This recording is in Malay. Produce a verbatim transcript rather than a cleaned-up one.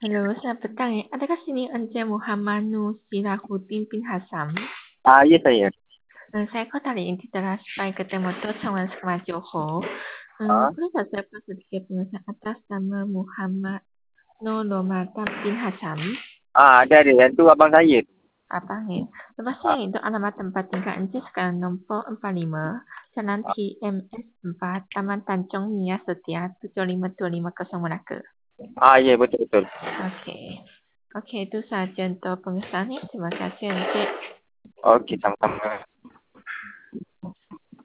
Halo, selamat petang ya. Adakah sini Encik Muhammad Nur Sirahuddin bin Hassan? Ah, ya saya. Uh, saya call dari Intiteras Pai Ketua Motor Cawangan Sekolah Johor. Uh, Ah, boleh tak saya pas sedikit pengesahan atas nama Muhammad Nur Ramadan bin Hassan? ah ada ada. Yang tu abang saya. Apa ni? Lepas tu Ah, yang itu alamat tempat tinggal Encik sekarang nombor empat puluh lima, Jalan ah, T M S empat, Taman Tanjung Nia Setia, tujuh lima dua lima kosong Melaka. ah ya betul betul. Okey. Okey, itu sahaja untuk pengesahan ni. Terima kasih Encik. Okey, sama-sama.